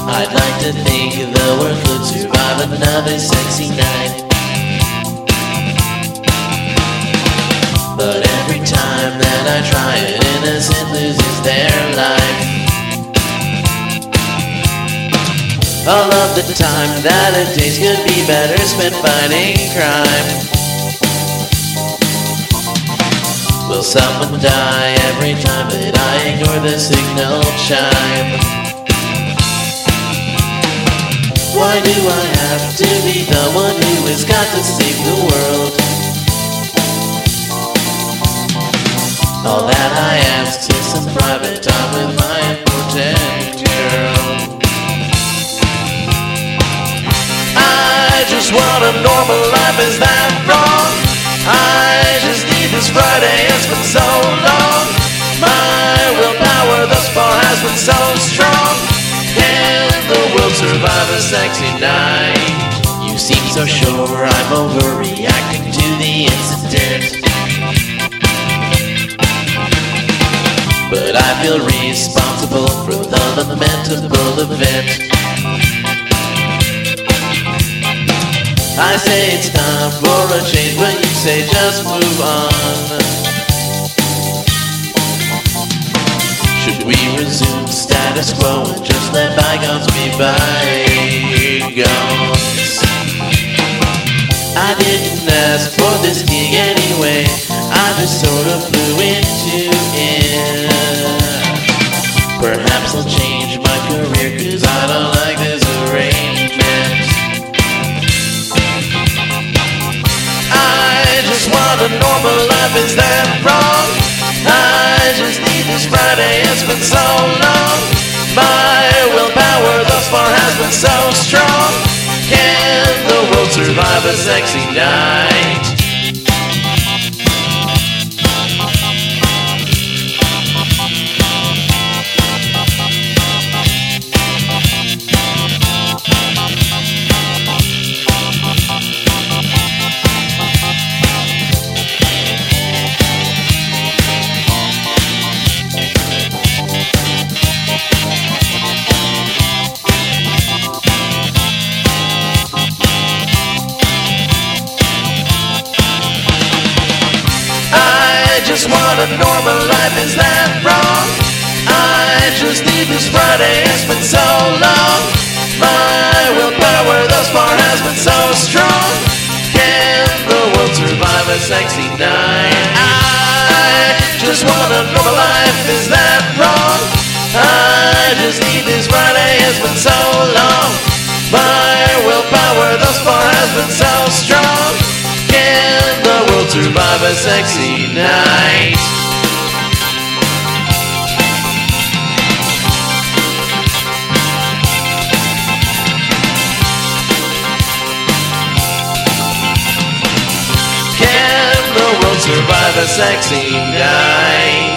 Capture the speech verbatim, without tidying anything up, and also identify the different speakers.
Speaker 1: I'd like to think the world could survive another sexy night. But every time that I try it, innocent loses their life. All of the time that it takes could be better spent fighting crime. Will someone die every time that I ignore the signal chime? Why do I have to be the one who has got to save the world? All that I ask is some private time with my important girl. I just want a normal life, is that wrong? I just need this Friday, it's been so long. My willpower thus far has been so strong. Can the world survive a sexy night? You seem so sure I'm overreacting to the incident, but I feel responsible for the lamentable event. I say it's time for a change, but you say just move on. Should we resume status quo and just let bygones be bygones? I didn't ask for this gig anyway, I just sort of flew into it. Perhaps I'll change my career, cause I don't like this arrangement. I just want a normal life, is that wrong? I just need this Friday, it's been so long. My willpower thus far has been so strong. Can the world survive a sexy night? I just want a normal life, is that wrong? I just need this Friday, it's been so long. My willpower thus far has been so strong. Can the world survive a sexy night? I just want a normal life, is that wrong? I just need this Friday, it's been so long. My willpower thus far has been so strong. Can the world survive a sexy night? Can the world survive a sexy night?